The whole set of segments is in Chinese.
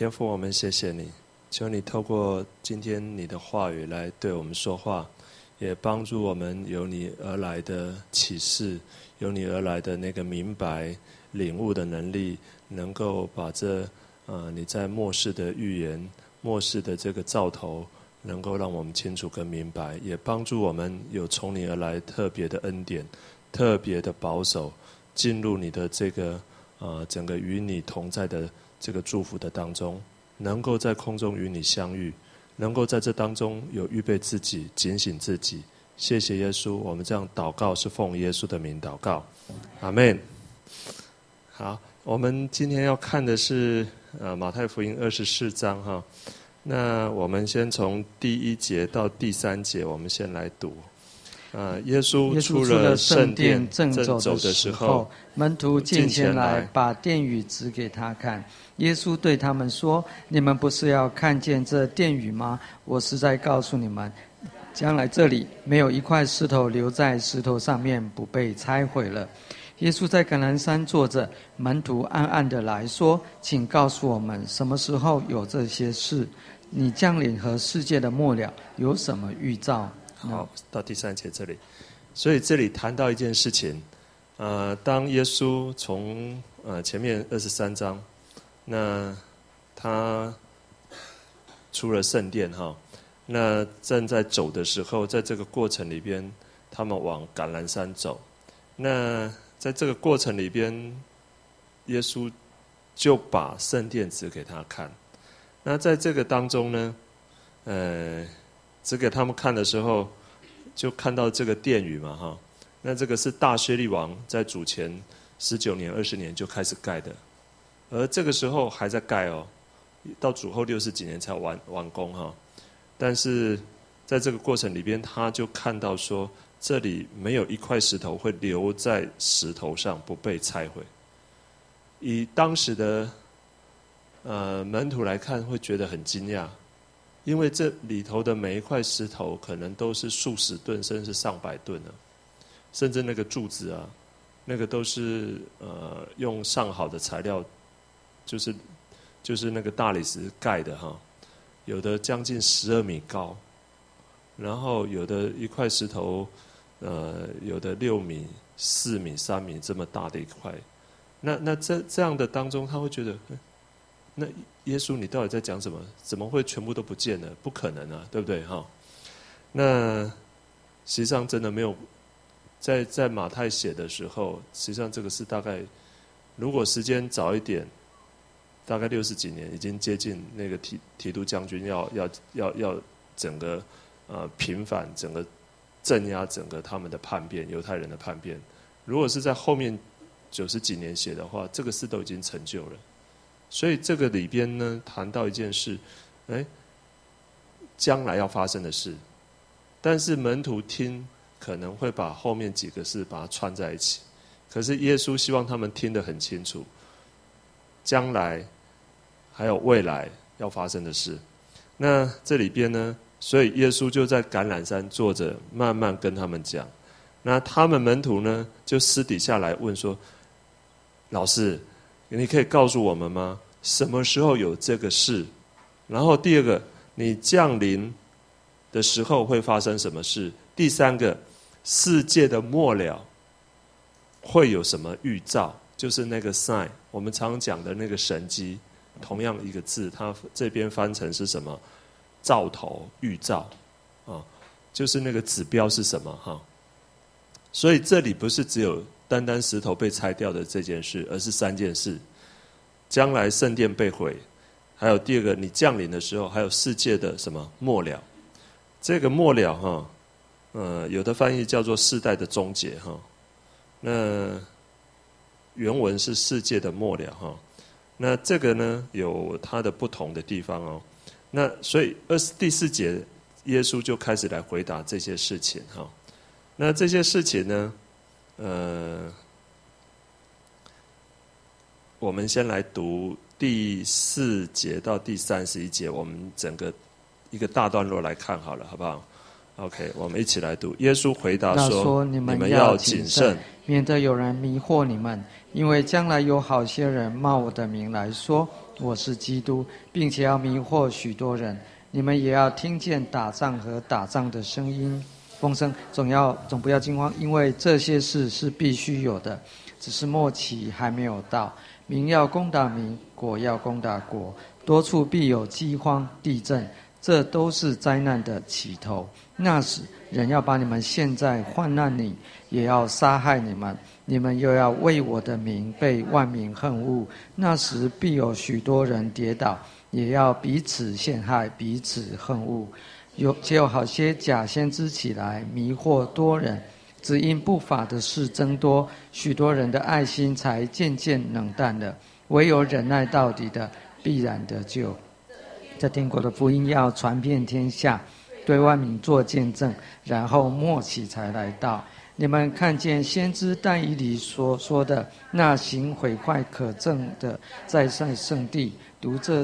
天父，我们谢谢你，求你透过今天你的话语来对我们说话，也帮助我们有你而来的启示，有你而来的那个明白领悟的能力，能够把这你在末世的预言、末世的这个兆头，能够让我们清楚更明白，也帮助我们有从你而来特别的恩典、特别的保守，进入你的这个整个与你同在的这个祝福的当中，能够在空中与你相遇，能够在这当中有预备自己、警醒自己。谢谢耶稣，我们这样祷告是奉耶稣的名祷告，阿们。好，我们今天要看的是马太福音24章哈。那我们先从第1节到第3节，我们先来读。耶稣出了圣殿正走的时候， 门徒进前来，把殿宇指给他看。耶稣对他们说：“你们不是要看见这殿宇吗？我实在告诉你们，将来这里没有一块石头留在石头上面不被拆毁了。”耶稣在橄榄山坐着，门徒暗暗地来说：“请告诉我们，什么时候有这些事？你降临和世界的末了有什么预兆？” 好，到第3节这里，所以这里谈到一件事情，当耶稣从前面23章，那他出了圣殿哈，那正在走的时候，在这个过程里边，他们往橄榄山走，那在这个过程里边，耶稣就把圣殿指给他看，那在这个当中呢，指给他们看的时候，就看到这个殿宇嘛哈，那这个是大希律王在主前19年、20年就开始盖的，而这个时候还在盖哦，到主后60几年才完工哈。但是在这个过程里边，他就看到说，这里没有一块石头会留在石头上不被拆毁。以当时的门徒来看，会觉得很惊讶。因为这里头的每一块石头可能都是数十吨甚至上百吨的，甚至那个柱子啊，那个都是用上好的材料，就是那个大理石盖的哈，有的将近12米高，然后有的一块石头有的6米、4米、3米这么大的一块，那这样的当中，他会觉得，那耶稣你到底在讲什么？怎么会全部都不见了？不可能啊，对不对哈？那实际上真的没有，在马太写的时候，实际上这个是大概，如果时间早一点，大概60几年，已经接近那个提督将军要整个平反，整个镇压整个他们的叛变，犹太人的叛变。如果是在后面90几年写的话，这个事都已经成就了。所以这个里边呢，谈到一件事，将来要发生的事，但是门徒听可能会把后面几个事把它串在一起，可是耶稣希望他们听得很清楚，将来还有未来要发生的事。那这里边呢，所以耶稣就在橄榄山坐着，慢慢跟他们讲。那他们门徒呢，就私底下来问说：“老师，你可以告诉我们吗？什么时候有这个事？然后第二个，你降临的时候会发生什么事？第三个，世界的末了会有什么预兆？就是那个 sign， 我们常讲的那个神迹，同样一个字，它这边翻成是什么？兆头、预兆啊，就是那个指标是什么哈？所以这里不是只有单单石头被拆掉的这件事，而是3件事：将来圣殿被毁，还有第二个，你降临的时候，还有世界的什么末了。这个末了哈，有的翻译叫做世代的终结哈。那原文是世界的末了哈。那这个呢，有它的不同的地方哦。那所以第4节，耶稣就开始来回答这些事情哈。那这些事情呢，我们先来读第4节到第31节，我们整个一个大段落来看好了，好不好 ？OK， 我们一起来读。耶稣回答说：“你们要谨慎， 免得有人迷惑你们，因为将来有好些人冒我的名来说， 我是基督，并且要迷惑许多人。你们也要听见打仗和打仗的声音、风声，总不要惊慌，因为这些事是必须有的，只是末期还没有到。民要攻打民，国要攻打国，多处必有饥荒、地震，这都是灾难的起头。那时人要把你们陷在患难里，也要杀害你们，你们又要为我的名被万民恨恶。那时必有许多人跌倒，也要彼此陷害，彼此恨恶。且有好些假先知起来，迷惑多人。只因不法的事增多，许多人的爱心才渐渐冷淡了。唯有忍耐到底的，必然得救。这天国的福音要传遍天下，对万民做见证，然后末期才来到。你们看见先知但以理所说的那行毁坏可憎的，在圣地读这。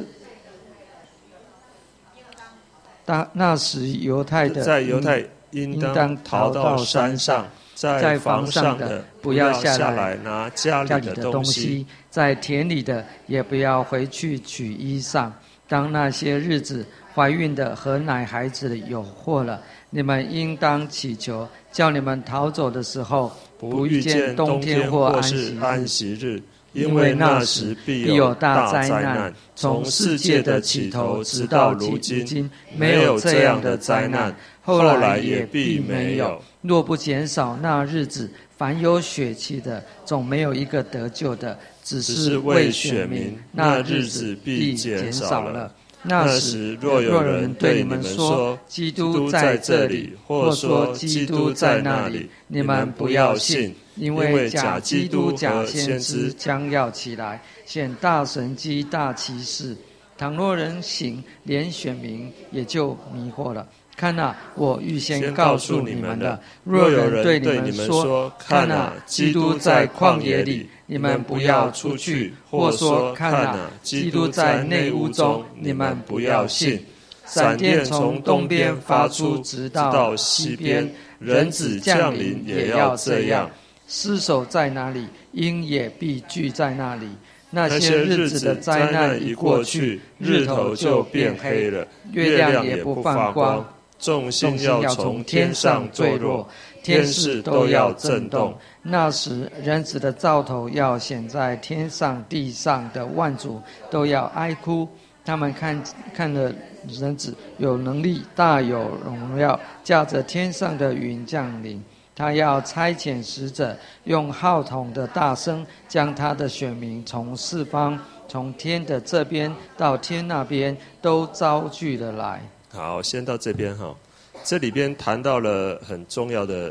那时犹太的在犹太应当逃到山上，在房上的不要下来拿家里的东西， 在田里的也不要回去取衣裳。当那些日子，怀孕的和奶孩子的有祸了，你们应当祈求，叫你们逃走的时候，不遇见冬天或安息日，因为那时必有大灾难。从世界的起头直到如今，没有这样的灾难，后来也必没有。 若不减少那日子，凡有血气的，总没有一个得救的，只是为选民，那日子必减少了。那时若有人对你们说基督在这里，或说基督在那里，你们不要信，因为假基督、假先知将要起来，显大神迹、大奇事。倘若人行，连选民也就迷惑了。看啊，我预先告诉你们的。若有人对你们说，看啊，基督在旷野里，你们不要出去；或说，看啊，基督在内屋中，你们不要信。闪电从东边发出，直到西边，人子降临也要这样。尸首在哪里，鹰也必聚在那里。那些日子的灾难一过去，日头就变黑了，月亮也不放光， 众星要从天上坠落，天势都要震动。 那时人子的兆头要显在天上地上的万族都要哀哭。他们看了人子有能力，大有荣耀，驾着天上的云降临。他要差遣使者，用号筒的大声，将他的选民从四方，从天的这边到天那边，都招聚了来。 好，先到这边哈。这里边谈到了很重要的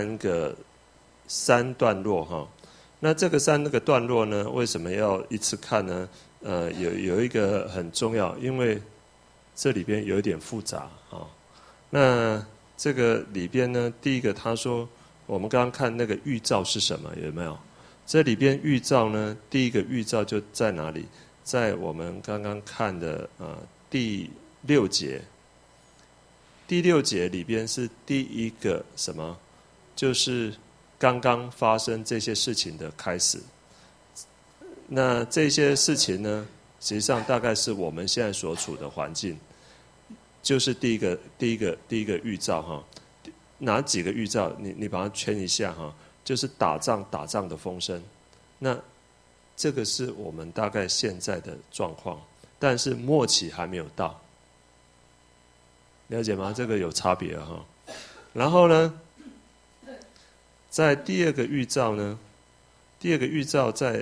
三段落哈。那这个三个段落呢，为什么要一次看呢？有一个很重要，因为这里边有一点复杂啊。那这个里边呢，第一个他说，我们刚刚看那个预兆是什么？有没有？这里边预兆呢，第一个预兆就在哪里？在我们刚刚看的第6节。第6节里边是第一个什么？就是刚刚发生这些事情的开始。那这些事情呢，实际上大概是我们现在所处的环境。就是第一个预兆哈，哪几个预兆？你把它圈一下哈，就是打仗的风声。那这个是我们大概现在的状况，但是末期还没有到，了解吗？这个有差别哈。然后呢，在第二个预兆呢，第二个预兆在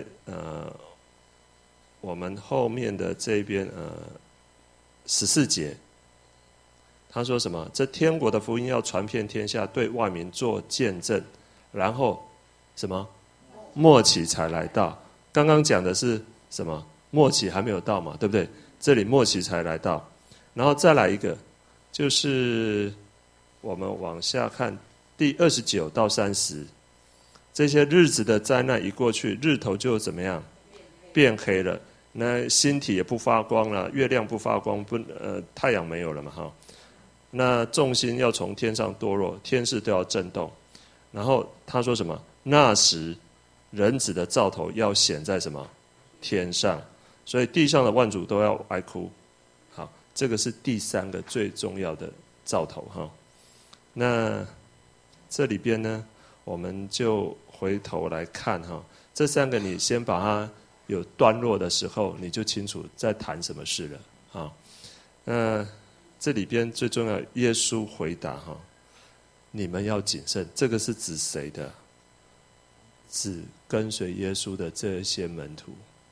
我们后面的这边14节。他说什么？这天国的福音要传遍天下，对万民做见证，然后什么？末期才来到。刚刚讲的是什么？末期还没有到嘛，对不对？这里末期才来到，然后再来一个，就是我们往下看第29到30，这些日子的灾难一过去，日头就怎么样？变黑了，那星体也不发光了，月亮不发光，太阳没有了嘛，哈。那众星要从天上堕落，天势都要震动。然后他说什么？那时人子的兆头要显在什么？天上。 所以地上的万族都要哀哭。好，这个是第三个最重要的兆头哈。那这里边呢，我们就回头来看哈，这三个你先把它有段落的时候，你就清楚在谈什么事了啊。那这里边最重要，耶稣回答哈，你们要谨慎。这个是指谁的？指跟随耶稣的这些门徒。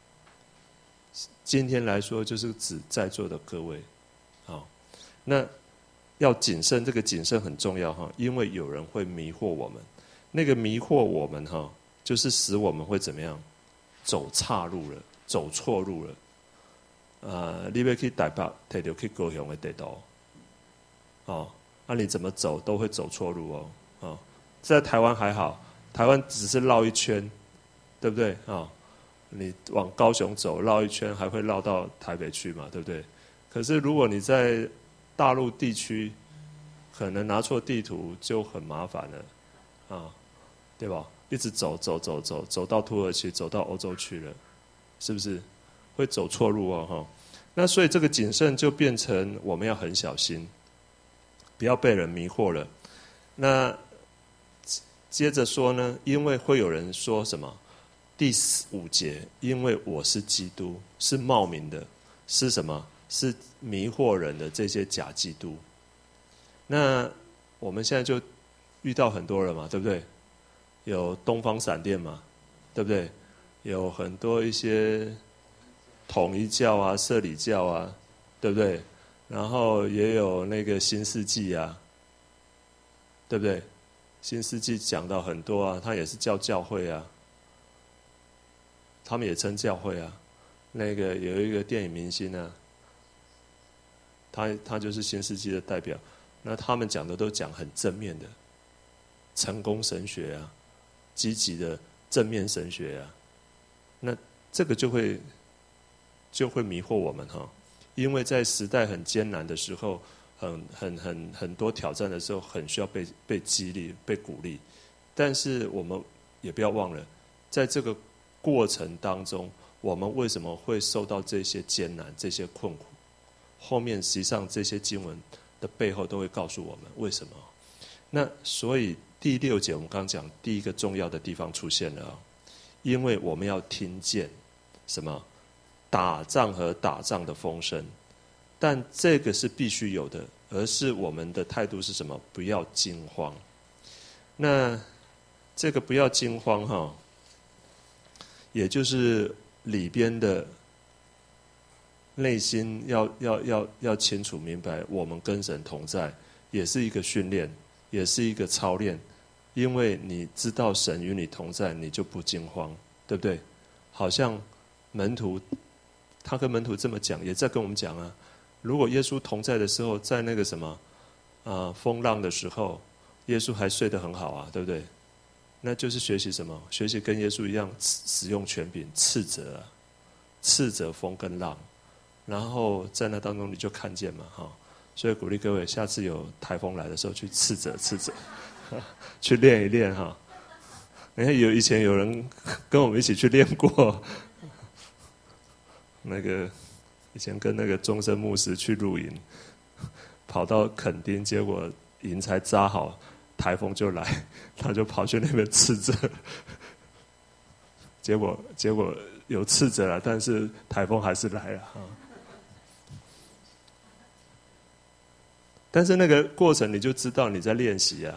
今天来说，就是指在座的各位。好，那要谨慎，这个谨慎很重要哈，因为有人会迷惑我们。那个迷惑我们哈，就是使我们会怎么样？走岔路了，走错路了。你要去台北，摕到去高雄的地图，你怎么走都会走错路哦。在台湾还好，台湾只是绕一圈，对不对你往高雄走，绕一圈还会绕到台北去嘛，对不对？可是如果你在大陆地区，可能拿错地图就很麻烦了，对吧？一直走到土耳其，走到欧洲去了，是不是？会走错路哦，那所以这个谨慎就变成我们要很小心，不要被人迷惑了。那接着说呢，因为会有人说什么？第5节，因为我是基督，是冒名的，是什么？是迷惑人的这些假基督。那我们现在就遇到很多人嘛，对不对？有东方闪电嘛，对不对？有很多一些统一教啊、社里教啊，对不对？然后也有那个新世纪啊，对不对？新世纪讲到很多啊，他也是叫教会啊，他们也称教会啊。那个有一个电影明星啊，他就是新世纪的代表。那他们讲的都讲很正面的，成功神学啊，积极的正面神学啊。那这个就会迷惑我们哈，因为在时代很艰难的时候，很多挑战的时候，很需要被激励、被鼓励。但是我们也不要忘了，在这个过程当中，我们为什么会受到这些艰难、这些困苦？后面实际上这些经文的背后都会告诉我们为什么。那所以第6节我们刚刚讲第一个重要的地方出现了，因为我们要听见什么？打仗和打仗的风声，但这个是必须有的，而是我们的态度是什么？不要惊慌。那这个不要惊慌哈，也就是里边的内心要清楚明白，我们跟神同在，也是一个训练，也是一个操练。因为你知道神与你同在，你就不惊慌，对不对？好像门徒，他跟门徒这么讲，也在跟我们讲啊。如果耶稣同在的时候，在那个什么风浪的时候，耶稣还睡得很好啊，对不对？那就是学习什么？学习跟耶稣一样，使用权柄斥责风跟浪，然后在那当中你就看见嘛，所以鼓励各位，下次有台风来的时候去斥责，去练一练哈。你看以前有人跟我们一起去练过，那个以前跟那个终身牧师去露营，跑到垦丁，结果营才扎好，台风就来，他就跑去那边斥责，结果有斥责了，但是台风还是来了但是那个过程你就知道你在练习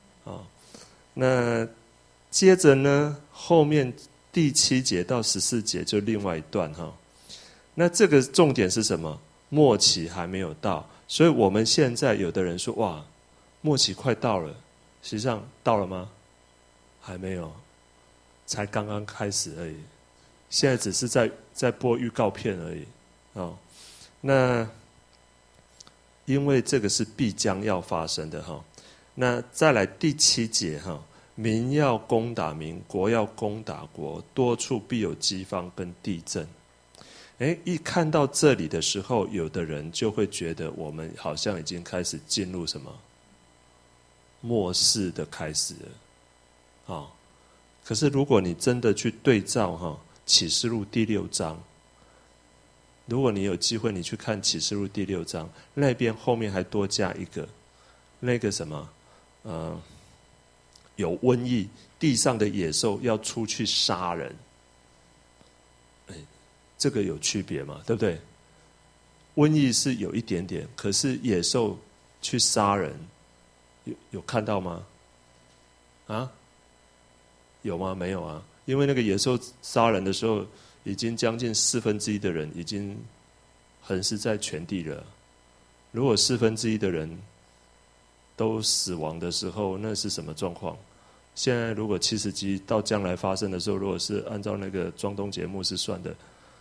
那接着呢，后面第7节到14节就另外一段那这个重点是什么？末期还没有到，所以我们现在有的人说哇，末期快到了，实际上到了吗？还没有，才刚刚开始而已。现在只是在播预告片而已那因为这个是必将要发生的那再来第7节民要攻打民，国要攻打国，多处必有饥荒跟地震。一看到这里的时候，有的人就会觉得我们好像已经开始进入什么末世的开始了可是如果你真的去对照启示录第6章， 如果你有机会，你去看启示录第6章，那边后面还多加一个，那个什么，有瘟疫，地上的野兽要出去杀人。这个有区别嘛？对不对？瘟疫是有一点点，可是野兽去杀人，有看到吗？啊？有吗？没有啊。因为那个野兽杀人的时候，已经将近1/4的人已经横尸在全地了。如果1/4的人都死亡的时候，那是什么状况？现在如果70集到将来发生的时候，如果是按照那个庄东节目是算的，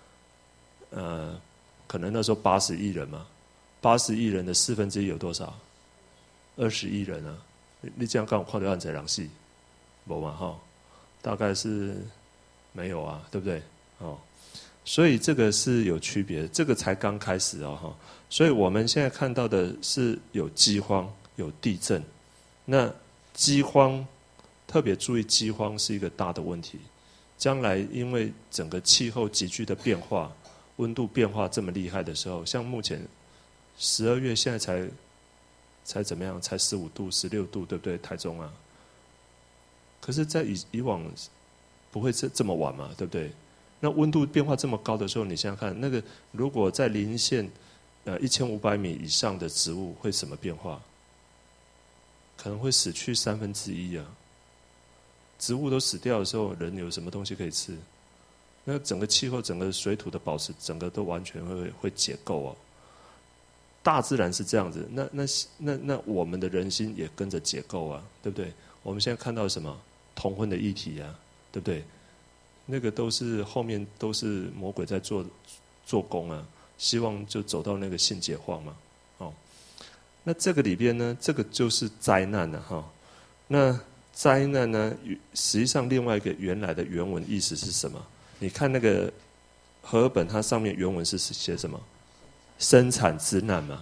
可能那时候80亿人嘛，80亿人的1/4有多少？20亿人啊！你这样刚好看到按谁人死？没嘛哈，大概是没有啊，对不对？哦，所以这个是有区别，这个才刚开始哦哈。所以我们现在看到的是有饥荒、有地震。那饥荒特别注意，饥荒是一个大的问题。将来因为整个气候急剧的变化，温度变化这么厉害的时候，像目前12月现在才怎么样？才15度、16度，对不对？台中啊。可是，在以往不会这么晚嘛，对不对？那温度变化这么高的时候，你想想看，那个如果在零线1500米以上的植物会什么变化？可能会死去1/3啊！植物都死掉的时候，人有什么东西可以吃？那整个气候、整个水土的保持，整个都完全会解构哦。大自然是这样子，那我们的人心也跟着解构啊，对不对？我们现在看到什么同婚的议题啊，对不对？那个都是后面都是魔鬼在做工啊，希望就走到那个性解放嘛，哦。那这个里边呢，这个就是灾难了哈。那灾难呢，实际上另外一个原来的原文意思是什么？你看那个和合本，它上面原文是写什么？生产之难嘛。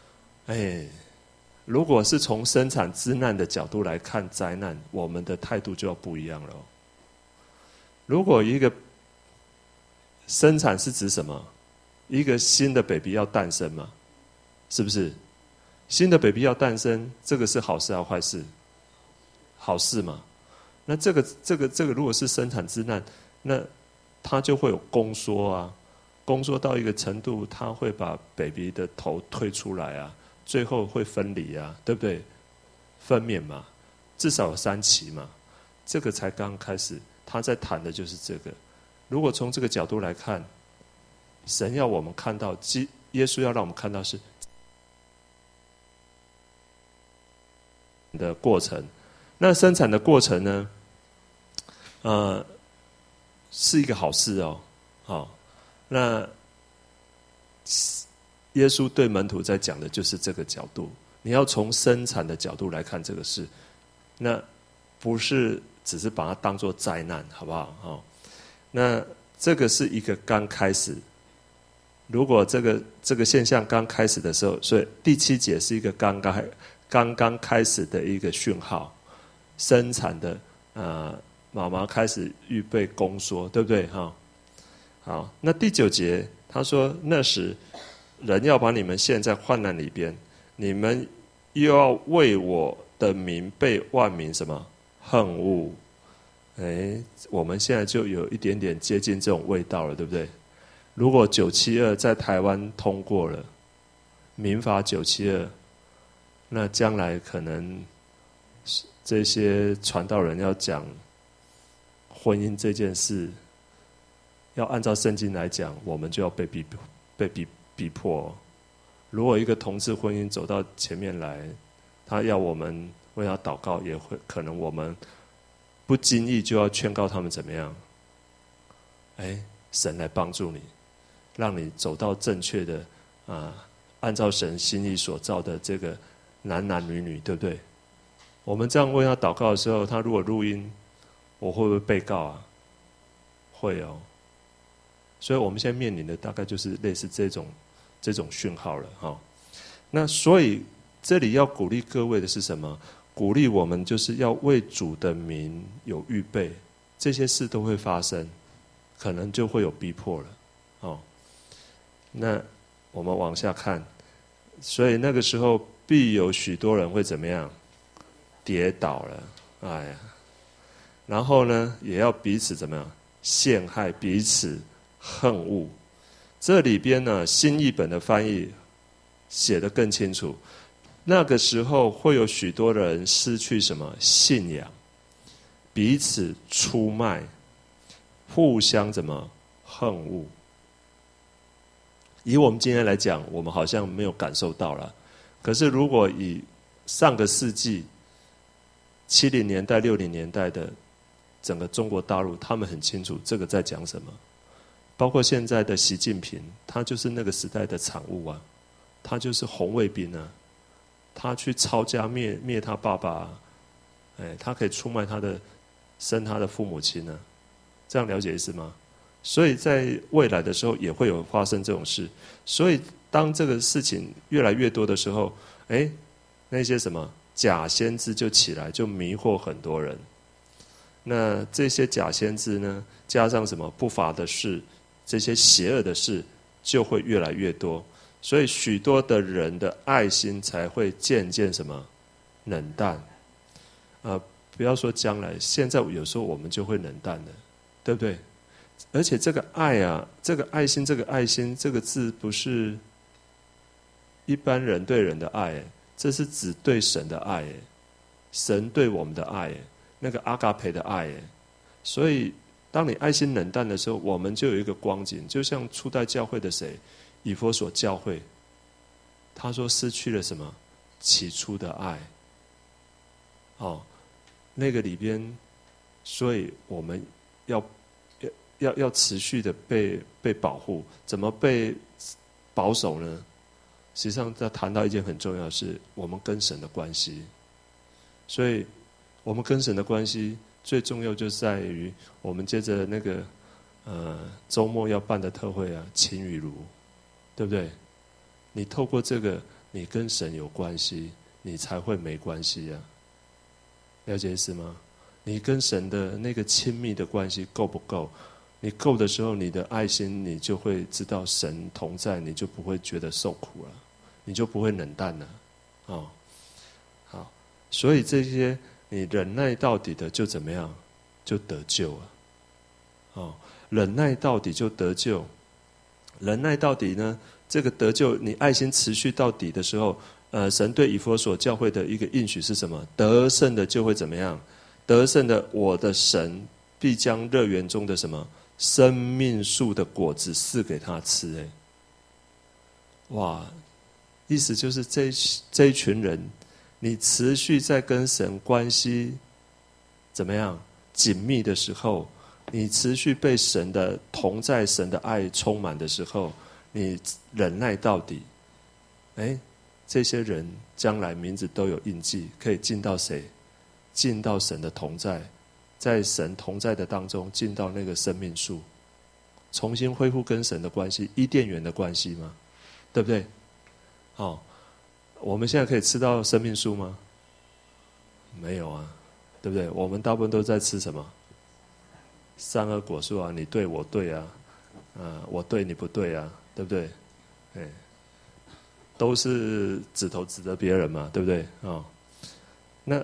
如果是从生产之难的角度来看灾难，我们的态度就要不一样了。如果一个生产是指什么？一个新的 baby 要诞生嘛，是不是？新的 baby 要诞生，这个是好事还是坏事？好事嘛。那这个如果是生产之难，那它就会有宫缩啊，宫缩到一个程度，它会把 baby 的头推出来啊，最后会分离啊，对不对？分娩嘛，至少有3期嘛，这个才刚开始，他在谈的就是这个。如果从这个角度来看，神要我们看到，耶稣要让我们看到是的过程。那生产的过程呢，是一个好事哦。好，那耶稣对门徒在讲的就是这个角度，你要从生产的角度来看这个事，那不是只是把它当作灾难，好不好？哦，那这个是一个刚开始。如果这个现象刚开始的时候，所以第7节是一个刚刚开始的一个讯号，生产的妈妈开始预备宫缩，对不对？哈，好，那第9节他说，那时人要把你们陷在患难里边，你们又要为我的名被万民什么恨恶？我们现在就有一点点接近这种味道了，对不对？如果972在台湾通过了民法972，那将来可能这些传道人要讲婚姻这件事，要按照圣经来讲，我们就要被逼迫。如果一个同志婚姻走到前面来，他要我们为他祷告，也会可能我们不经意就要劝告他们怎么样？神来帮助你，让你走到正确的按照神心意所造的这个男男女女，对不对？我们这样为他祷告的时候，他如果录音，我会不会被告啊？会哦。所以我们现在面临的大概就是类似这种讯号了哈。那所以这里要鼓励各位的是什么？鼓励我们就是要为主的名有预备，这些事都会发生，可能就会有逼迫了。 那我们往下看，所以那个时候必有许多人会怎么样？跌倒了，哎呀，然后呢，也要彼此怎么样？陷害，彼此恨恶。这里边呢，新译本的翻译写得更清楚。那个时候会有许多人失去什么信仰，彼此出卖，互相怎么恨恶。以我们今天来讲，我们好像没有感受到了。可是如果以上个世纪70年代、60年代的整个中国大陆，他们很清楚这个在讲什么。包括现在的习近平，他就是那个时代的产物啊，他就是红卫兵啊，他去抄家灭他爸爸啊，他可以出卖生他的父母亲啊，这样了解意思吗？所以在未来的时候也会有发生这种事，所以当这个事情越来越多的时候，那些什么假先知就起来，就迷惑很多人。那这些假先知呢，加上什么不法的事，这些邪恶的事就会越来越多，所以许多的人的爱心才会渐渐什么冷淡。不要说将来，现在有时候我们就会冷淡的，对不对？而且这个爱啊，这个爱心，这个爱心这个字不是一般人对人的爱，这是指对神的爱，神对我们的爱，那个阿嘎培的爱。所以当你爱心冷淡的时候，我们就有一个光景，就像初代教会的谁，以弗所教会，他说失去了什么？起初的爱。那个里边，所以我们要持续的被保护，怎么被保守呢？实际上，在谈到一件很重要的事，我们跟神的关系。所以，我们跟神的关系最重要就在于，我们接着那个周末要办的特会啊，情与如，对不对？你透过这个，你跟神有关系，你才会没关系啊。了解意思吗？你跟神的那个亲密的关系够不够？你够的时候，你的爱心你就会知道神同在，你就不会觉得受苦了，你就不会冷淡了。好，所以这些你忍耐到底的就怎么样？就得救了。忍耐到底就得救。忍耐到底呢？这个得救，你爱心持续到底的时候，神对以弗所教会的一个应许是什么？得胜的就会怎么样？得胜的，我的神必将乐园中的什么生命树的果子赐给他吃。哇，意思就是这一群人，你持续在跟神关系怎么样紧密的时候，你持续被神的同在、神的爱充满的时候，你忍耐到底，这些人将来名字都有印记，可以进到谁？进到神的同在，在神同在的当中，进到那个生命树，重新恢复跟神的关系，伊甸园的关系吗？对不对？我们现在可以吃到生命树吗？没有啊，对不对？我们大部分都在吃什么？善恶果树啊，你对我对啊，我对你不对啊，对不对？都是指头指着别人嘛，对不对？那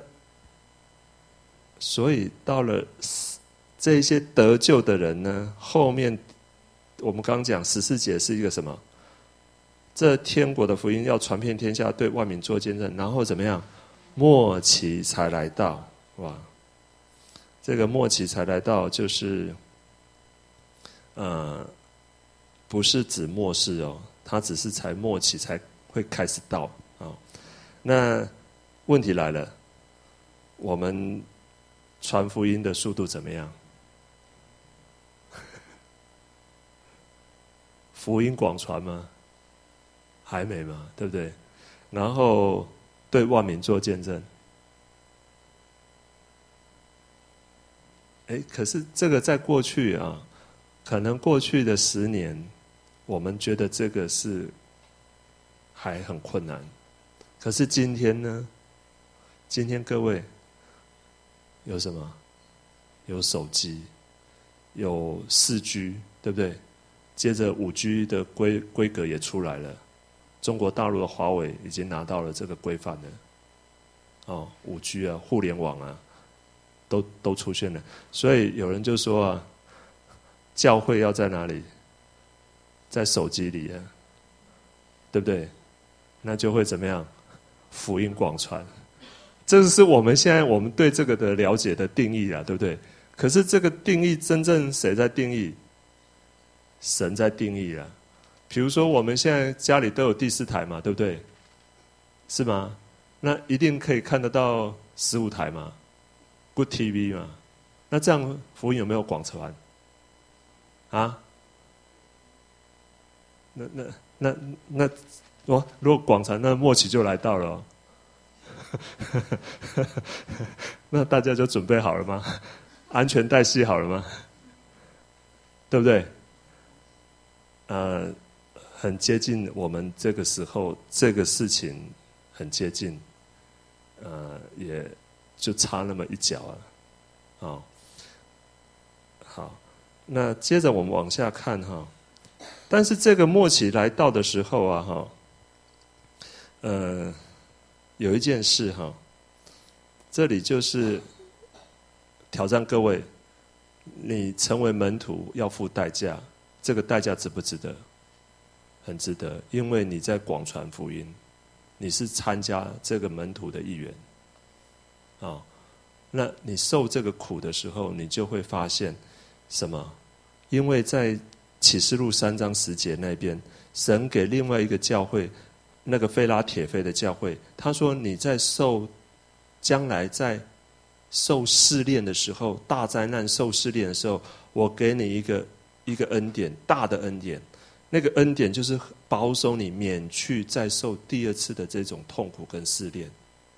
所以到了这一些得救的人呢，后面我们刚讲14节是一个什么？这天国的福音要传遍天下，对万民做见证，然后怎么样？末期才来到。哇，这个末期才来到，就是不是指末世哦，它只是才末期才会开始到啊。那问题来了，我们传福音的速度怎么样？福音广传吗？还没嘛，对不对？然后对万民做见证。可是这个在过去啊，可能过去的10年，我们觉得这个是还很困难。可是今天呢？今天各位有什么？有手机，有4G，对不对？ 接着5G 的规格也出来了，中国大陆的华为已经拿到了这个规范了。5G 啊，互联网啊，都出现了。所以有人就说啊，教会要在哪里？在手机里啊，对不对？那就会怎么样？福音广传。这是我们现在我们对这个的了解的定义啊，对不对？可是这个定义真正谁在定义？神在定义啊。比如说我们现在家里都有第4台嘛，对不对？是吗？那一定可以看得到15台嘛 ，Good TV 嘛。那这样福音有没有广传？啊？那如果广传，那末期就来到了。那大家就准备好了吗？安全带系好了吗？对不对？很接近我们这个时候，这个事情很接近，也就差那么一脚啊。好，那接着我们往下看哈。但是这个末期来到的时候啊，有一件事哈，这里就是挑战各位，你成为门徒要付代价，这个代价值不值得？很值得，因为你在广传福音，你是参加这个门徒的一员那你受这个苦的时候，你就会发现什么？因为在启示录3章10节那边，神给另外一个教会，那个非拉铁非的教会，他说你在将来在受试炼的时候，大灾难受试炼的时候，我给你一个恩典，大的恩典。那个恩典就是保守你免去再受第2次的这种痛苦跟试炼。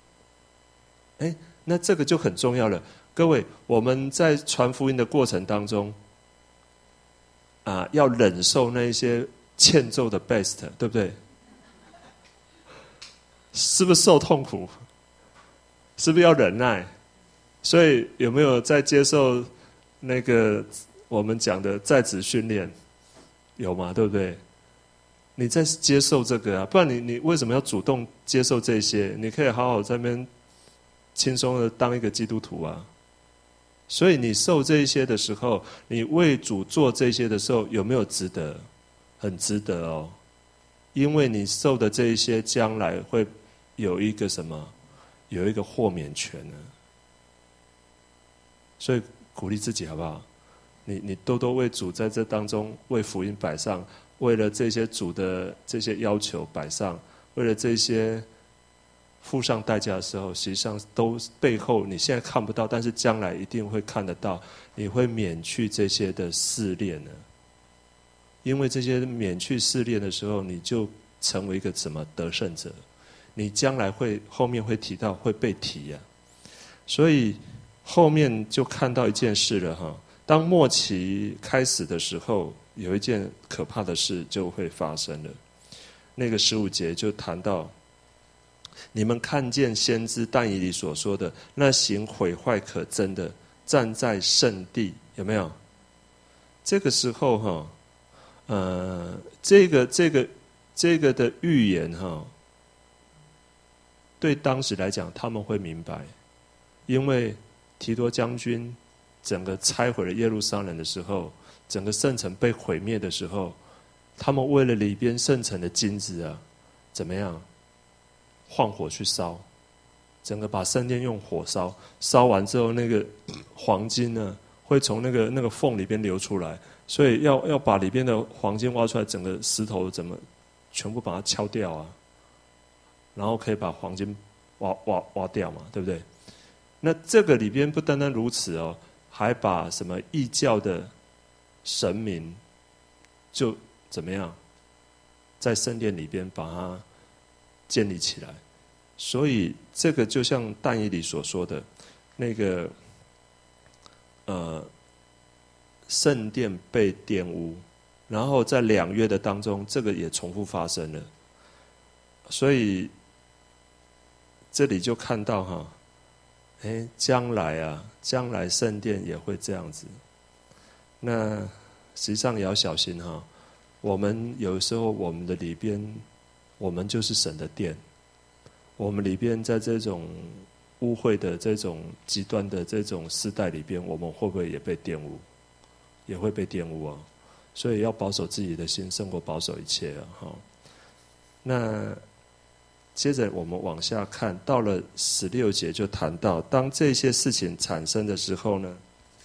那这个就很重要了。各位，我们在传福音的过程当中要忍受那一些欠揍的 best， 对不对？是不是受痛苦？是不是要忍耐？所以有没有在接受那个我们讲的在职训练？有吗？对不对？你在接受这个不然你为什么要主动接受这些？你可以好好在那边轻松的当一个基督徒啊。所以你受这些的时候，你为主做这些的时候，有没有值得？很值得哦，因为你受的这一些，将来会有一个什么？有一个豁免权呢。所以鼓励自己好不好？你多多为主在这当中为福音摆上，为了这些主的这些要求摆上，为了这些付上代价的时候，实际上都背后你现在看不到，但是将来一定会看得到，你会免去这些的试炼呢。因为这些免去试炼的时候，你就成为一个什么得胜者，你将来后面会提到会被提所以后面就看到一件事了哈。当末期开始的时候，有一件可怕的事就会发生了。那个15节就谈到，你们看见先知但以理所说的那行毁坏可憎的站在圣地，有没有？这个时候这个的预言对当时来讲他们会明白，因为提多将军整个拆毁了耶路撒冷的时候，整个圣城被毁灭的时候，他们为了里边圣城的金子怎么样？换火去烧，整个把圣殿用火烧，烧完之后那个黄金呢，会从那个缝里边流出来，所以要把里边的黄金挖出来，整个石头怎么全部把它敲掉然后可以把黄金挖掉嘛，对不对？那这个里边不单单如此还把什么异教的神明就怎么样，在圣殿里边把它建立起来。所以这个就像但以理所说的那个圣殿被玷污，然后在2月的当中，这个也重复发生了。所以这里就看到将来圣殿也会这样子。那实际上也要小心我们有时候我们的里边，我们就是神的殿，我们里边在这种污秽的这种极端的这种世代里边，我们会不会也被玷污？也会被玷污啊！所以要保守自己的心，胜过保守一切啊！哈。那接着我们往下看，到了16节就谈到，当这些事情产生的时候呢，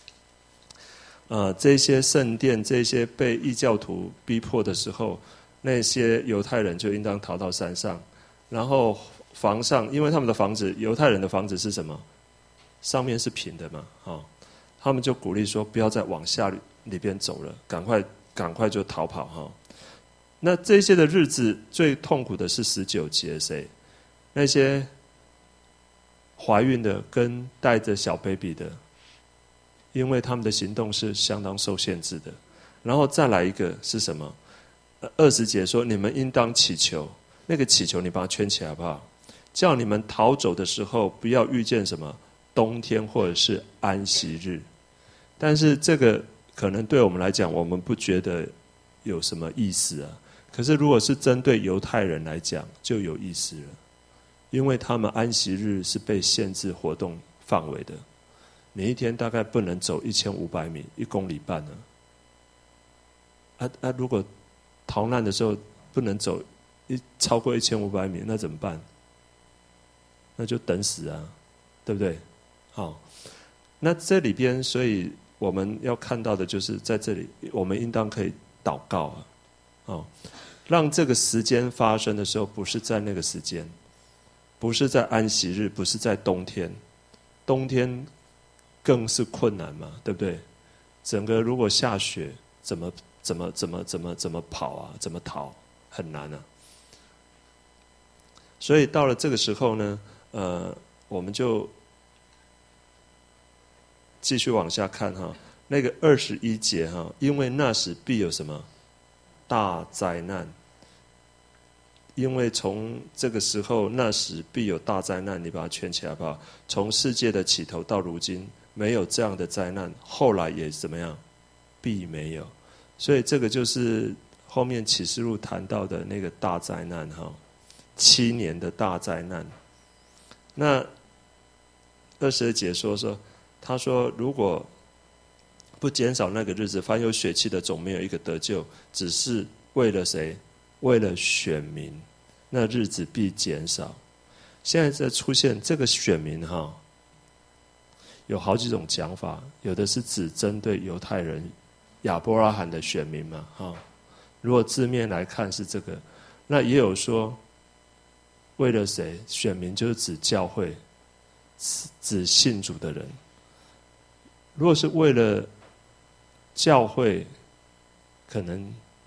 这些圣殿，这些被异教徒逼迫的时候，那些犹太人就应当逃到山上，然后房上，因为他们的房子，犹太人的房子是什么？上面是平的嘛，他们就鼓励说，不要再往下里边走了，赶快就逃跑哈。那这些的日子最痛苦的是19节，谁？那些怀孕的跟带着小 baby 的，因为他们的行动是相当受限制的。然后再来一个是什么？20节说，你们应当祈求，那个祈求你把它圈起来好不好？叫你们逃走的时候，不要遇见什么冬天或者是安息日。但是这个可能对我们来讲，我们不觉得有什么意思啊。可是如果是针对犹太人来讲，就有意思了，因为他们安息日是被限制活动范围的，你一天大概不能走1500米，1公里半呢。如果逃难的时候不能走超过1500米，那怎么办？那就等死啊，对不对？好，那这里边，所以我们要看到的就是在这里，我们应当可以祷告啊。让这个时间发生的时候，不是在那个时间，不是在安息日，不是在冬天，冬天更是困难嘛，对不对？整个如果下雪，怎么跑啊？怎么逃？很难啊。所以到了这个时候呢，我们就继续往下看哈，那个21节哈，因为那时必有什么？大灾难，因为从这个时候那时必有大灾难，你把它圈起来好不好？从世界的起头到如今，没有这样的灾难，后来也怎么样？必没有。所以这个就是后面启示录谈到的那个大灾难哈，7年的大灾难。那22节说，他说如果不减少那个日子，凡有血气的总没有一个得救，只是为了谁？为了选民，那日子必减少。现在在出现这个选民哈，有好几种讲法，有的是指针对犹太人亚伯拉罕的选民嘛哈。如果字面来看是这个，那也有说为了谁？选民就是指教会，指信主的人。如果是为了教会，可能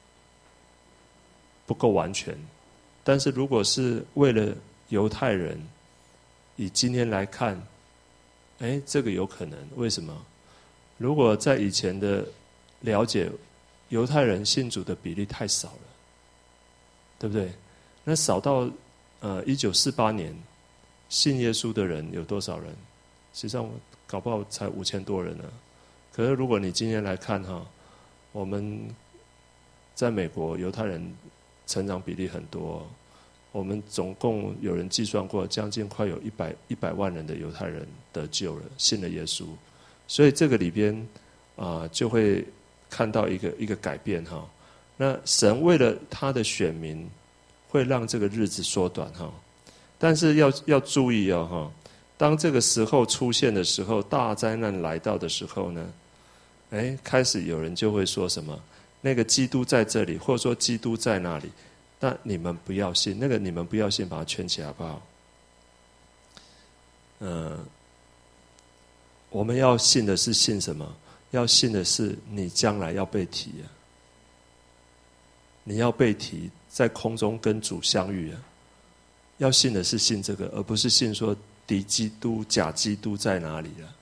不够完全，但是如果是为了犹太人，以今天来看，这个有可能。为什么？如果在以前的了解，犹太人信主的比例太少了，对不对？那少到1948年信耶稣的人有多少人？实际上搞不好才5000多人呢。可是如果你今天来看哈，我们在美国犹太人成长比例很多，我们总共有人计算过，将近快有100万人的犹太人得救了，信了耶稣。所以这个里边就会看到一个改变哈。那神为了他的选民，会让这个日子缩短哈。但是要注意哈，当这个时候出现的时候，大灾难来到的时候呢，开始有人就会说什么？那个基督在这里，或者说基督在那里，但你们不要信。那个你们不要信，把它圈起来好不好？我们要信的是信什么？要信的是你将来要被提啊，你要被提，在空中跟主相遇啊。要信的是信这个，而不是信说敌基督、假基督在哪里了。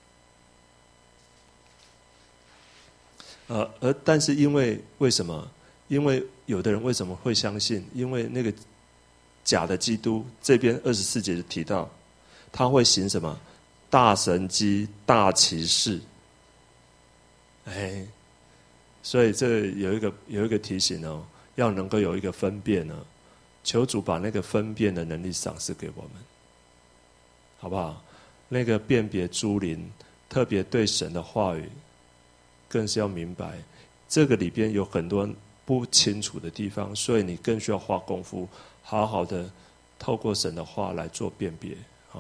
但是为什么？因为有的人为什么会相信？因为那个假的基督，这边24节就提到，他会行什么？大神迹、大奇事。 所以这有一个提醒哦，要能够有一个分辨呢，求主把那个分辨的能力赏赐给我们，好不好？那个辨别诸灵，特别对神的话语，更是要明白，这个里边有很多不清楚的地方，所以你更需要花功夫，好好的透过神的话来做辨别。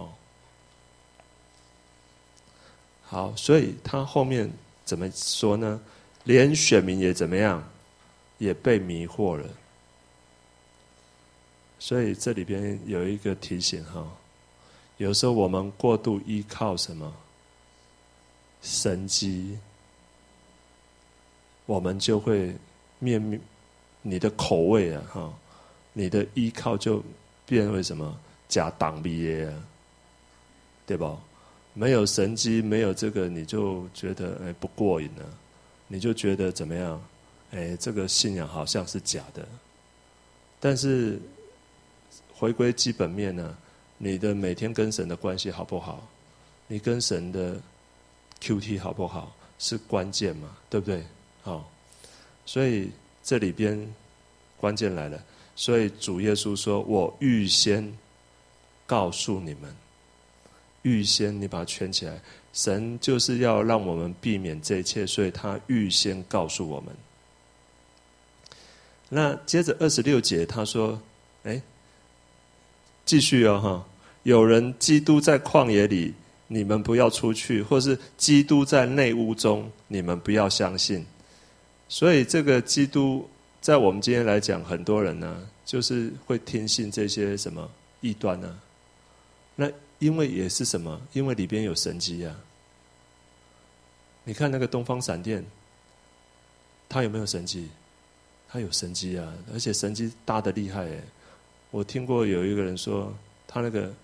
好，所以他后面怎么说呢？连选民也怎么样，也被迷惑了。所以这里边有一个提醒哈，有时候我们过度依靠什么神迹，我们就会你的口味啊哈，你的依靠就变为什么假党毕业啊，对吧？没有神迹，没有这个，你就觉得不过瘾了，你就觉得怎么样？这个信仰好像是假的。但是回归基本面呢，你的每天跟神的关系好不好？你跟神的 QT 好不好？是关键嘛，对不对？好，所以这里边关键来了。所以主耶稣说：“我预先告诉你们。”预先，你把它圈起来。神就是要让我们避免这一切，所以他预先告诉我们。那接着26节他说：“继续哦哈，有人基督在旷野里，你们不要出去；或是基督在内屋中，你们不要相信。”所以这个基督，在我们今天来讲，很多人呢，就是会听信这些什么异端呢？那因为也是什么？因为里边有神迹啊！你看那个东方闪电，它有没有神迹？它有神迹啊，而且神迹大得厉害耶！我听过有一个人说，他那个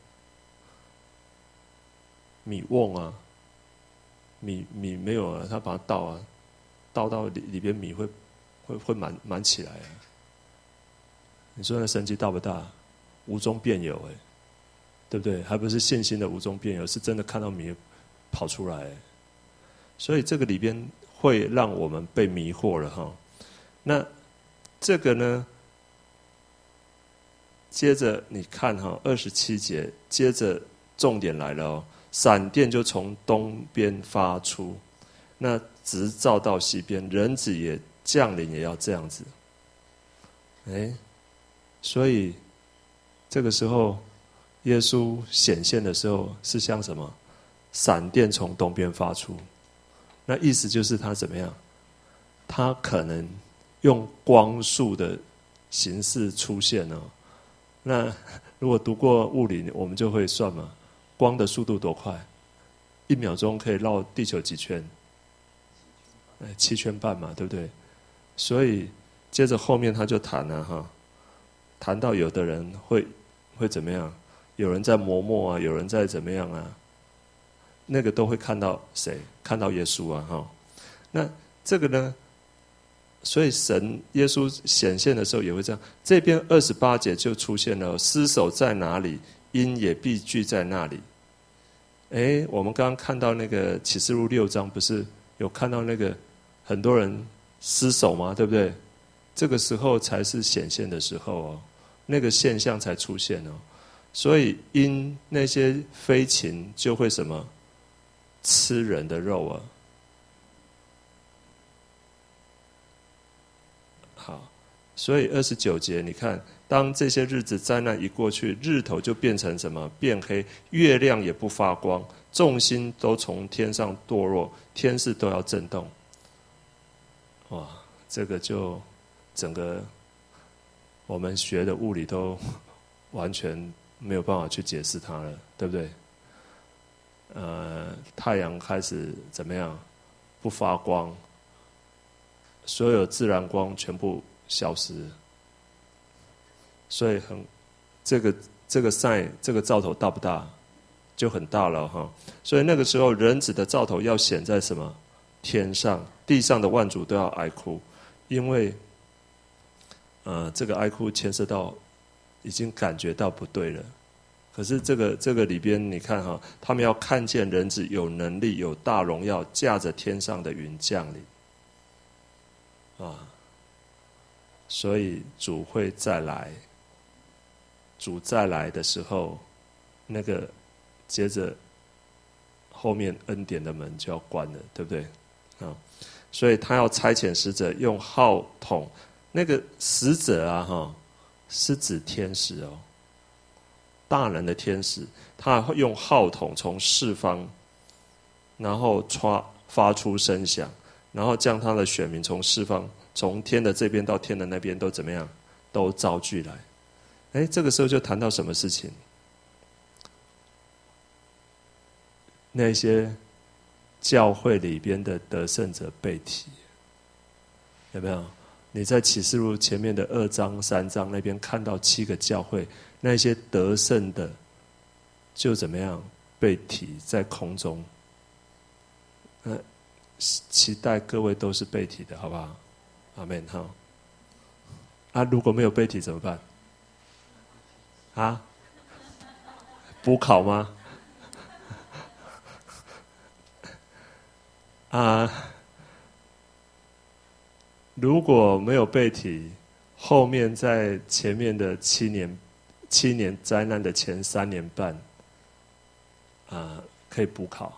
米瓮啊，米没有了，他把它倒到里边米会满起来啊！你说那神迹大不大？无中便有哎！对不对？还不是信心的无中便有，是真的看到米跑出来。所以这个里边会让我们被迷惑了哈。那这个呢，接着你看哈，27节，接着重点来了哦，闪电就从东边发出，那直照到西边，人子也降临，也要这样子。所以这个时候。耶稣显现的时候是像什么？闪电从东边发出，那意思就是他怎么样？他可能用光速的形式出现哦。那如果读过物理，我们就会算嘛，光的速度多快？1秒钟可以绕地球几圈？7圈半嘛，对不对？所以接着后面他就谈了哈，谈到有的人会怎么样？有人在磨墨啊，有人在怎么样啊？那个都会看到谁？看到耶稣啊，哈。那这个呢？所以耶稣显现的时候也会这样。这边28节就出现了，尸首在哪里，鹰也必聚在那里。我们刚刚看到那个启示录6章，不是有看到那个很多人尸首吗？对不对？这个时候才是显现的时候哦，那个现象才出现哦。所以因那些飞禽就会什么吃人的肉啊。好，所以29节你看，当这些日子灾难一过去，日头就变成什么？变黑，月亮也不发光，众星都从天上堕落，天势都要震动。哇，这个就整个我们学的物理都完全没有办法去解释它了，对不对？太阳开始怎么样？不发光，所有自然光全部消失，所以这个 sign 这个兆头大不大？就很大了哈。所以那个时候人子的兆头要显在什么？天上，地上的万族都要哀哭，因为这个哀哭牵涉到已经感觉到不对了。可是这个里边你看哈，他们要看见人子有能力有大荣耀，驾着天上的云降临。 啊。所以主会再来，主再来的时候，那个接着后面恩典的门就要关了，对不对？啊，所以他要差遣使者用号筒，那个使者啊，哈，是指天使哦，大能的天使，他用号筒从四方，然后发出声响，然后将他的选民从四方。从天的这边到天的那边都怎么样？都招聚来。哎，这个时候就谈到什么事情？那些教会里边的得胜者被提，有没有？你在启示录前面的2章、3章那边看到7个教会，那些得胜的就怎么样被提在空中？期待各位都是被提的，好不好？阿们哈。啊，如果没有被提怎么办？啊？补考吗？啊？如果没有被提，后面在前面的7年灾难的前3年半，可以补考。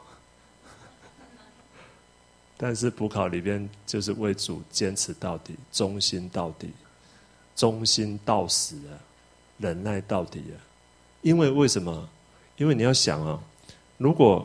但是补考里边就是为主坚持到底，忠心到底，忠心到死啊，忍耐到底啊。因为为什么？因为你要想啊，如果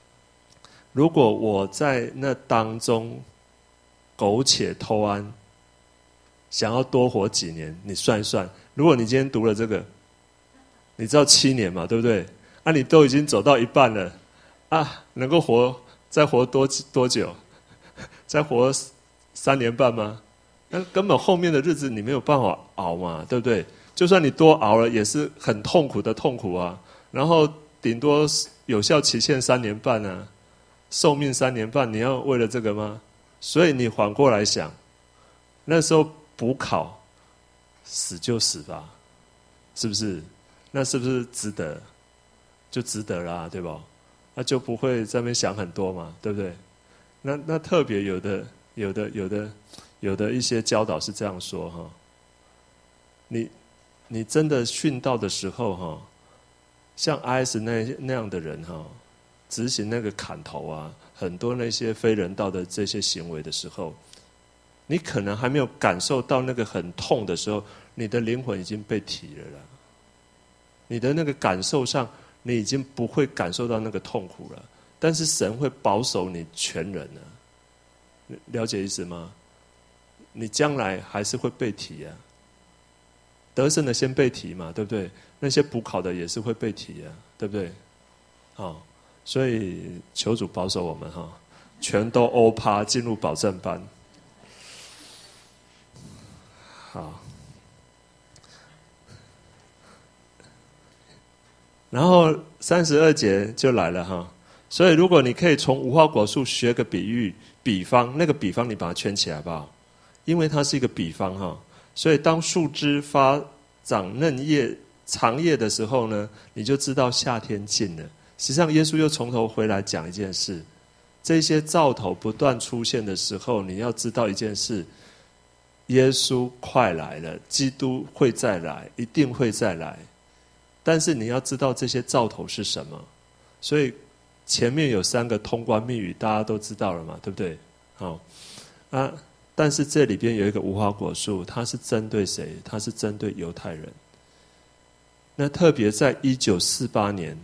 我在那当中苟且偷安，想要多活几年，你算一算，如果你今天读了这个，你知道7年嘛，对不对？啊，你都已经走到一半了，啊，能够再活多久？再活3年半吗？那根本后面的日子你没有办法熬嘛，对不对？就算你多熬了，也是很痛苦的痛苦啊。然后顶多有效期限3年半啊，寿命3年半，你要为了这个吗？所以你反过来想，那时候补考，死就死吧，是不是？那是不是值得？就值得啦，对吧？那就不会在那边想很多嘛，对不对？那特别有的一些教导是这样说哈，你真的殉道的时候哈，像 IS 那样的人哈，执行那个砍头啊，很多那些非人道的这些行为的时候，你可能还没有感受到那个很痛的时候，你的灵魂已经被提了啦。你的那个感受上，你已经不会感受到那个痛苦了。但是神会保守你全人啊，了解意思吗？你将来还是会被提啊，得胜的先被提嘛，对不对？那些补考的也是会被提啊，对不对？好，所以求主保守我们哈，全都欧趴进入保证班。好，然后32节就来了哈。所以如果你可以从无花果树学个比方，那个比方你把它圈起来好不好？因为它是一个比方哈，所以当树枝发长嫩叶长叶的时候呢，你就知道夏天近了。实际上耶稣又从头回来讲一件事，这些兆头不断出现的时候，你要知道一件事，耶稣快来了，基督会再来，一定会再来。但是你要知道这些兆头是什么，所以前面有3个通关密语，大家都知道了嘛，对不对？好啊，但是这里边有一个无花果树，它是针对谁？它是针对犹太人。那特别在1948年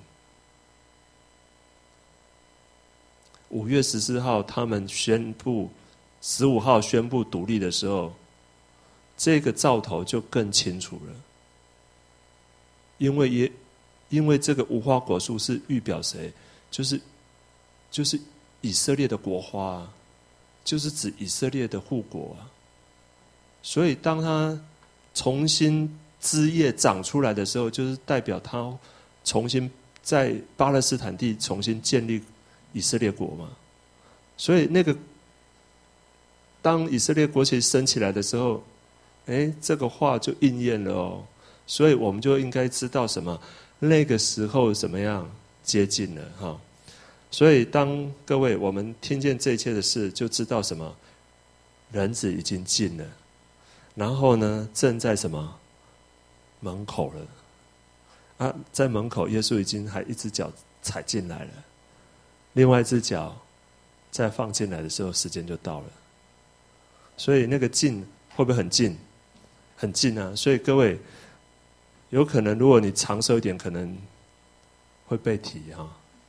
5月14号，他们宣布15号宣布独立的时候，这个兆头就更清楚了。因为这个无花果树是预表谁？就是以色列的国花啊，就是指以色列的护国啊。所以当它重新枝叶长出来的时候，就是代表它重新在巴勒斯坦地重新建立以色列国嘛。所以那个当以色列国旗升起来的时候，这个话就应验了哦。所以我们就应该知道什么？那个时候怎么样接近了哈？所以当各位我们听见这一切的事，就知道什么？ 人子已经近了，然后呢，正在什么门口了啊？在门口，耶稣已经还一只脚踩进来了，另外一只脚再放进来的时候，时间就到了。所以那个近会不会很近？很近啊！所以各位，有可能如果你长寿一点，可能会被提哈。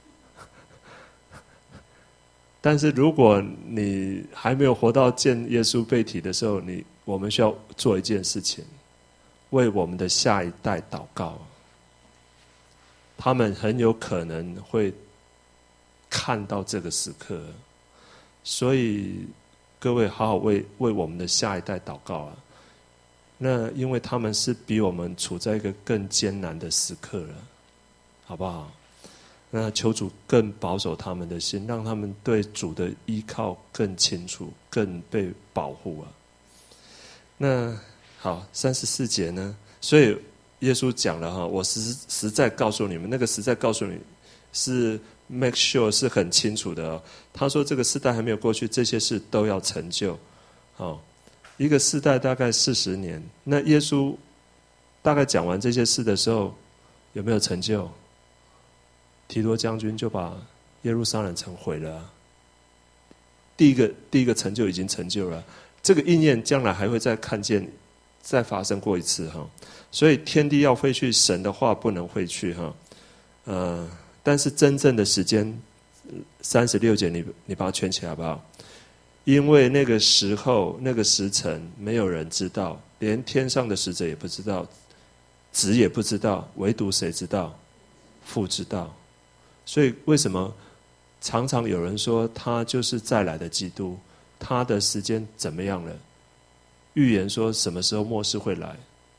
但是如果你还没有活到见耶稣被提的时候，我们需要做一件事情，为我们的下一代祷告。他们很有可能会看到这个时刻，所以各位好好为我们的下一代祷告啊。那因为他们是比我们处在一个更艰难的时刻了，好不好？那求主更保守他们的心，让他们对主的依靠更清楚，更被保护啊。那好，34节呢？所以耶稣讲了哈，我实在告诉你们，那个实在告诉你是 make sure 是很清楚的哦。他说这个世代还没有过去，这些事都要成就。好，一个世代大概40年，那耶稣大概讲完这些事的时候，有没有成就？提多将军就把耶路撒冷城毁了啊。第一个成就已经成就了，这个应验将来还会再看见，再发生过一次哈。所以天地要废去，神的话不能废去哈。但是真正的时间，36节你把它圈起来好不好？因为那个时候那个时辰没有人知道，连天上的使者也不知道，子也不知道，唯独谁知道？父知道。所以为什么常常有人说他就是再来的基督？他的时间怎么样了？预言说什么时候末世会来？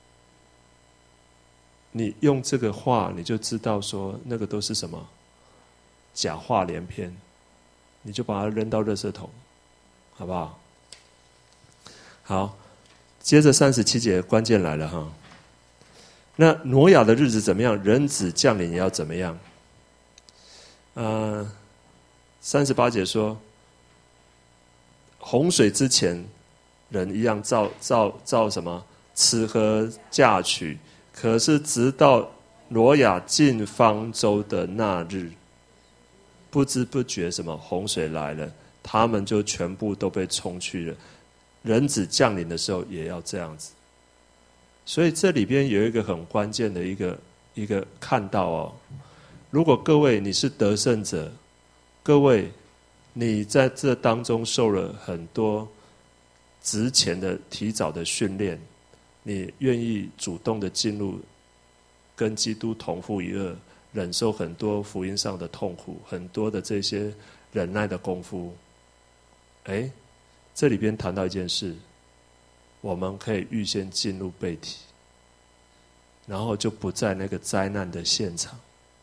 你用这个话，你就知道说那个都是什么假话连篇，你就把它扔到垃圾桶，好不好？好，接着37节关键来了哈。那挪亚的日子怎么样？人子降临也要怎么样？38节说，洪水之前，人一样照什么吃喝嫁娶，可是直到挪亚进方舟的那日，不知不觉什么洪水来了，他们就全部都被冲去了。人子降临的时候也要这样子。所以这里边有一个很关键的一个看到哦。如果各位你是得胜者，各位你在这当中受了很多之前的提早的训练，你愿意主动的进入跟基督同父一轭，忍受很多福音上的痛苦，很多的这些忍耐的功夫。这里边谈到一件事，我们可以预先进入被提，然后就不在那个灾难的现场。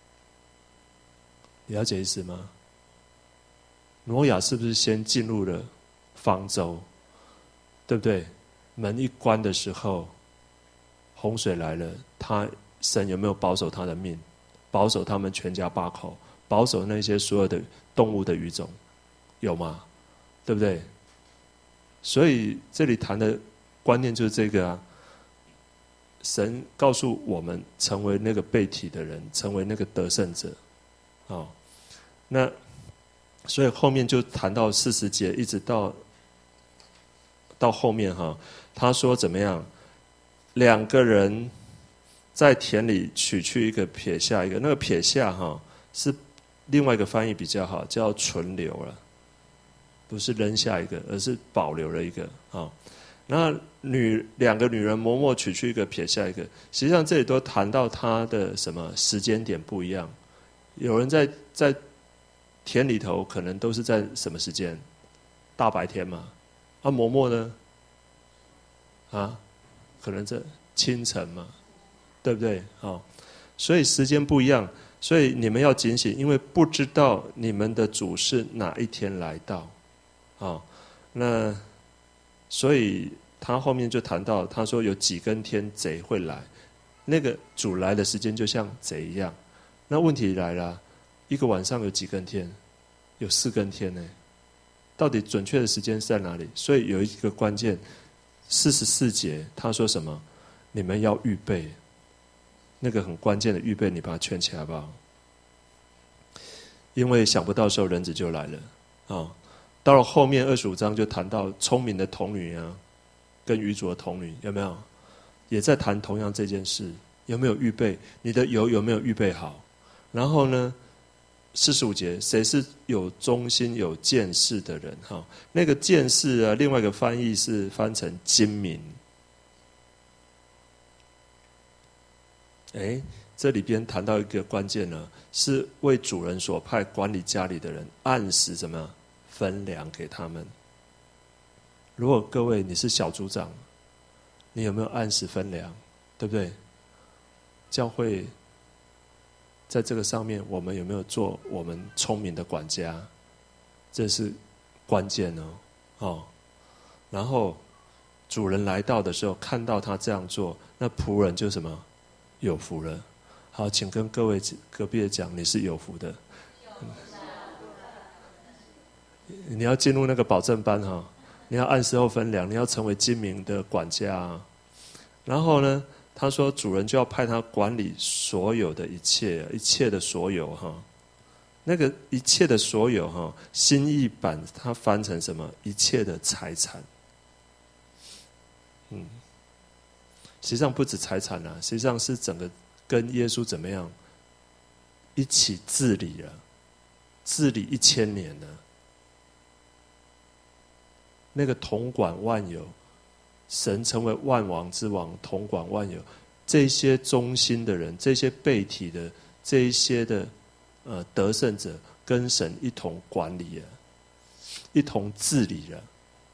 了解意思吗？挪亚是不是先进入了方舟，对不对？门一关的时候，洪水来了，神有没有保守他的命，保守他们全家8口，保守那些所有的动物的语种？有吗？对不对？所以这里谈的观念就是这个啊。神告诉我们成为那个被提的人，成为那个得胜者。那所以后面就谈到40节，一直到后面哈，他说怎么样？2个人在田里取去一个，撇下一个。那个撇下哈是另外一个翻译比较好，叫存留了，不是扔下一个，而是保留了一个啊。那2个女人默默取去一个，撇下一个。实际上这里都谈到他的什么时间点不一样。有人在田里头，可能都是在什么时间？大白天嘛。默默呢？可能在清晨嘛，对不对？所以时间不一样，所以你们要警醒，因为不知道你们的主是哪一天来到。那所以他后面就谈到，他说有几更天贼会来，那个主来的时间就像贼一样。那问题来了，一个晚上有几更天？有4更天呢。 到底准确的时间是在哪里？所以有一个关键，44节他说什么？你们要预备，那个很关键的预备，你把它圈起来好不好？因为想不到的时候，人子就来了啊。到了后面25章就谈到聪明的童女啊，跟愚拙的童女，有没有？也在谈同样这件事，有没有预备？你的油有没有预备好？然后呢，45节，谁是有忠心有见识的人？哈，那个见识啊，另外一个翻译是翻成精明。这里边谈到一个关键呢，是为主人所派管理家里的人，按时怎么样分粮给他们。如果各位你是小组长，你有没有按时分粮？对不对？教会在这个上面，我们有没有做我们聪明的管家？这是关键哦。然后主人来到的时候，看到他这样做，那仆人就什么有福了。好，请跟各位隔壁的讲，你是有福的。你要进入那个保证班哈，你要按时候分粮，你要成为精明的管家啊。然后呢，他说主人就要派他管理所有的一切，一切的所有哈。那个一切的所有哈，新译版它翻成什么？一切的财产。实际上不止财产啊，实际上是整个跟耶稣怎么样一起治理了，治理1000年了。那个统管万有，神成为万王之王，统管万有。这些忠心的人，这些被提的，这一些的得胜者，跟神一同管理了，一同治理了。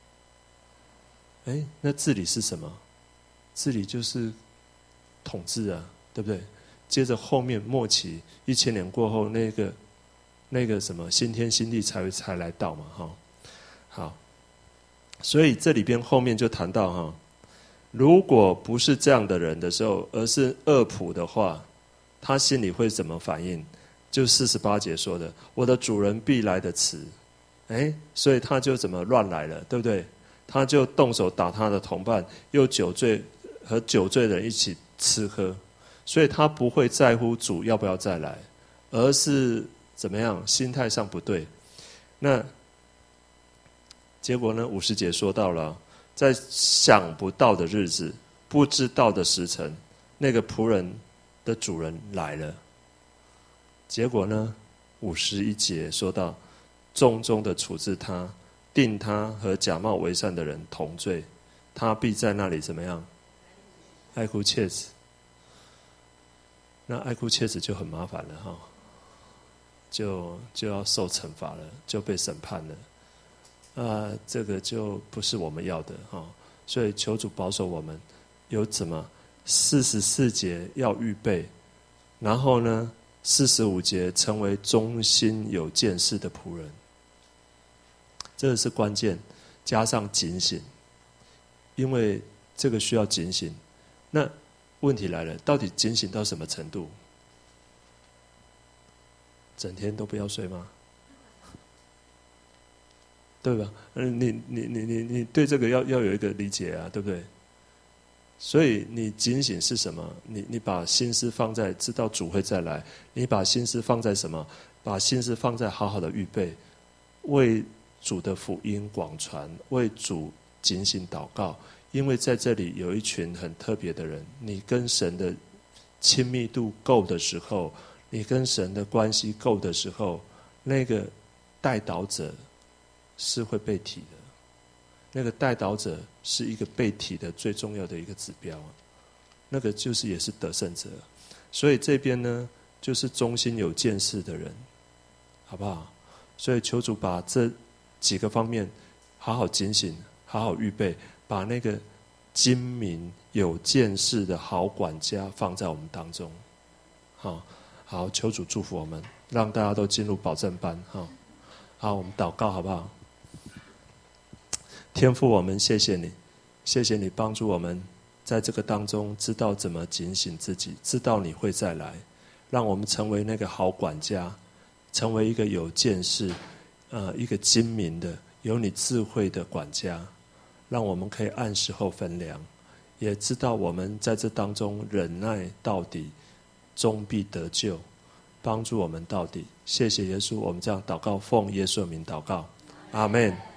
那治理是什么？治理就是统治啊，对不对？接着后面末期1000年过后，那个什么新天新地才来到嘛，哈。好，所以这里边后面就谈到哈，如果不是这样的人的时候，而是恶仆的话，他心里会怎么反应？就48节说的，我的主人必来得迟。所以他就怎么乱来了，对不对？他就动手打他的同伴，又和酒醉的人一起吃喝，所以他不会在乎主要不要再来，而是怎么样？心态上不对。那结果呢？50节说到了，在想不到的日子，不知道的时辰，那个仆人的主人来了。结果呢？51节说到，重重的处置他，定他和假冒为善的人同罪，他必在那里怎么样？爱哭切齿。那爱哭切齿就很麻烦了哈，就要受惩罚了，就被审判了。这个就不是我们要的哈，所以求主保守我们。有怎么44节要预备，然后呢45节成为忠心有见识的仆人，这个是关键，加上警醒，因为这个需要警醒。那问题来了，到底警醒到什么程度？整天都不要睡吗？对吧？你对这个要有一个理解啊，对不对？所以你警醒是什么？你把心思放在知道主会再来，你把心思放在什么？把心思放在好好的预备，为主的福音广传，为主警醒祷告。因为在这里有一群很特别的人，你跟神的亲密度够的时候，你跟神的关系够的时候，那个代祷者是会被提的。那个代祷者是一个被提的最重要的一个指标，那个就是也是得胜者。所以这边呢，就是忠心有见识的人，好不好？所以求主把这几个方面好好警醒，好好预备，把那个精明有见识的好管家放在我们当中。好，求主祝福我们，让大家都进入保证班。好，我们祷告好不好？天父，我们谢谢你，谢谢你帮助我们在这个当中知道怎么警醒自己，知道你会再来，让我们成为那个好管家，成为一个有见识、一个精明的、 有你智慧的管家，让我们可以按时候分粮，也知道我们在这当中忍耐到底，终必得救，帮助我们到底。谢谢耶稣，我们这样祷告，奉耶稣的名祷告，阿们。